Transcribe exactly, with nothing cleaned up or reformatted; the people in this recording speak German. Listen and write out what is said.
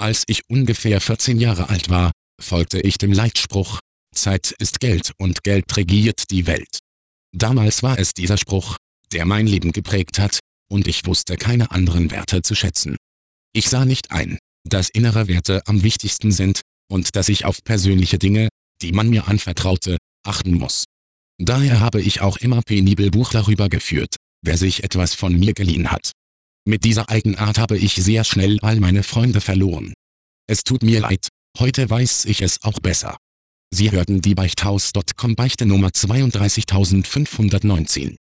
Als ich ungefähr vierzehn Jahre alt war, folgte ich dem Leitspruch: Zeit ist Geld und Geld regiert die Welt. Damals war es dieser Spruch, der mein Leben geprägt hat, und ich wusste keine anderen Werte zu schätzen. Ich sah nicht ein, dass innere Werte am wichtigsten sind und dass ich auf persönliche Dinge, die man mir anvertraute, achten muss. Daher habe ich auch immer penibel Buch darüber geführt, wer sich etwas von mir geliehen hat. Mit dieser Eigenart habe ich sehr schnell all meine Freunde verloren. Es tut mir leid, heute weiß ich es auch besser. Sie hörten die Beichthaus Punkt com Beichte Nummer zweiunddreißigtausendfünfhundertneunzehn.